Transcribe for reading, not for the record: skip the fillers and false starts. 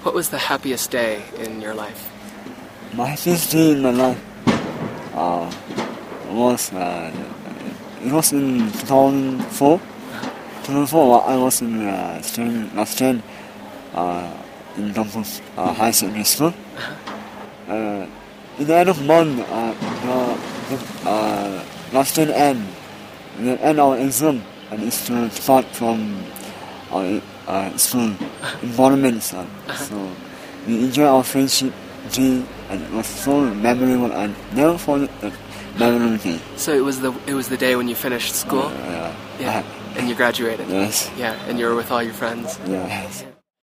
What was the happiest day in your life? My happiest day in my life was it was in 2004. 2004, I was studying last year in Campus High Secondary School. In the end of month, last year end our exam, and it's to start from our school environment. So we enjoy our friendship day, and it was so memorable. I never forget that memorable day. So it was the day when you finished school? Yeah. And you graduated? Yes. Yeah, and you were with all your friends? Yes.